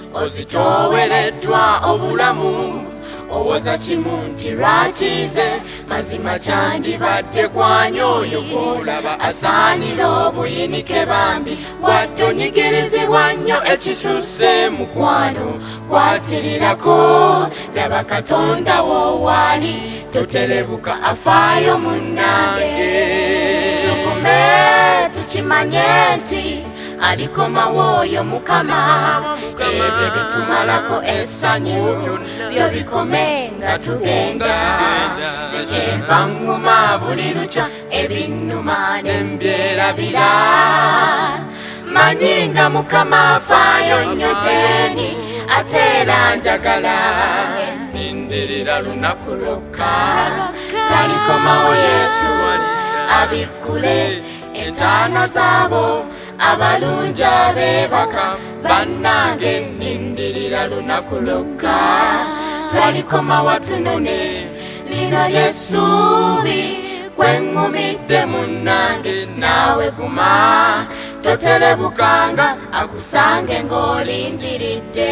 ozitowereddwa obulamu owoza kimu nti lwakize mazima kyandibadde kwanya oyo gw'olaba asaanira obuyinike bambi wadde onyigirizibwa nnyo ekisusse mukwano kwatirirako laba katonda wo waali toterebuka afaayo munnange tugume tukimanye nti alikomawo oyo mukama ebyo bitumalako essanyu byo bikome nga tugenda zikyenva nguma buli lukya ebinnuma nembyerabira manyi nga mukama afaayo nnyo gyeni ate era njagala nindirira lunaku lwokka lwalikomawo yesu abikkule entaana zaabo abalungi abeebaka bannange nindirira lunaku lwokka lwalikoma watunone lino lyessuubi kweŋŋumidde munnange naawe guma toterebukanga akusange ng'olindiridde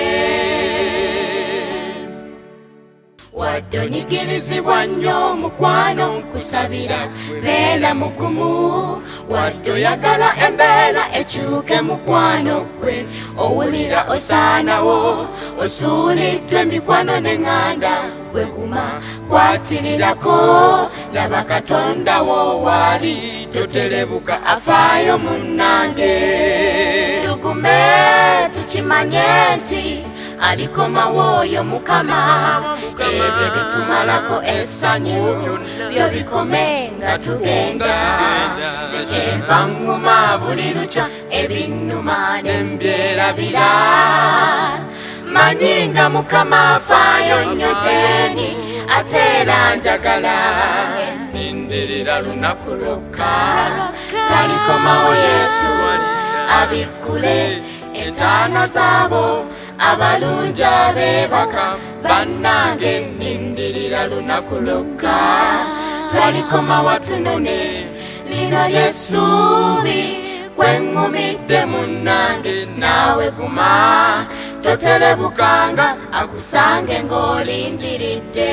wadde onyigirizibwa nnyo mukwano nkusabira beera mugumu wadde oyagala embeera ekyuke mukwano gwe owulira osaanawo osuuliddwa emikwano n'eŋŋanda gwe guma kwatirirako laba katonda wo waali toterebuka afaayo munnange tugume tukimanye nti alikomawo oyo mukama ebyo bitumalako essanyu byo bikome nga tugenda zikyenva ŋŋuma buli lukya ebinnuma nembyerabira manyi nga mukama afaayo nnyo gyeni ate era njagala nindirira lunaku lwokka lwalikomawo yesu abikkule entaana zaabo abalungi abeebaka bannange nindirira lunaku lwokka lwalikoma watunone lino lyessuubi kweŋŋumidde munnange naawe guma toterebukanga akusange ng'olindiridde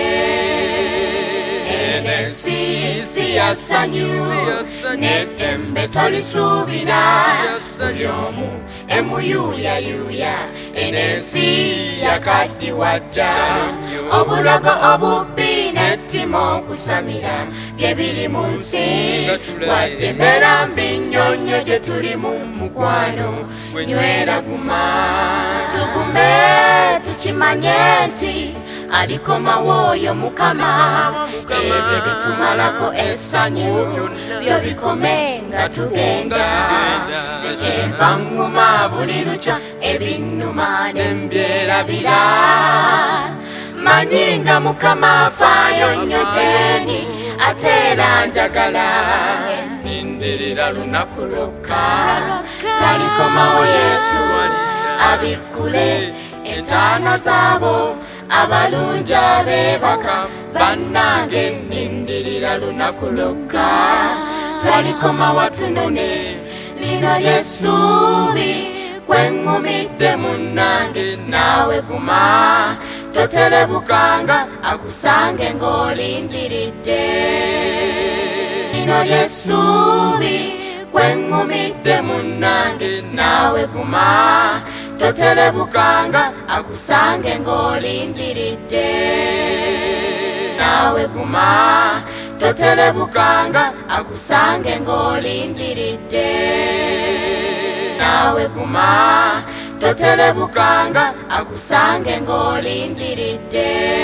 enensi si ya ssanyu n'eddembe tolisuubira buli omu emuyuuyayuuya enensi yakaddiwadda obulogo obubbi n'ettima okusamira bye biri mu nsi wadde embeera mbi nnyonnyo gye tulimu mukwano nywera guma tugume tukimanye nti alikomawo oyo mukama ebyo bitumalako essanyu byo bikome nga tugenda zikyenva ŋŋuma buli lukya ebinnuma nembyerabira manyi nga mukama afaayo nnyo gyeni ate era njagala nindirira lunaku lwokka lwalikomawo yesu abikkule entaana zaabo abalungi abeebaka bannange nindirira lunaku lwokka lwalikoma watunone lino lyessuubi kweŋŋumidde munnange naawe guma toterebukanga akusange ng'olindiridde lino lyessuubi kweŋŋumidde munnange naawe guma toterebukanga akusange ng'olindiridde naawe guma toterebukanga akusange ng'olindiridde naawe guma toterebukanga akusange ng'olindiridde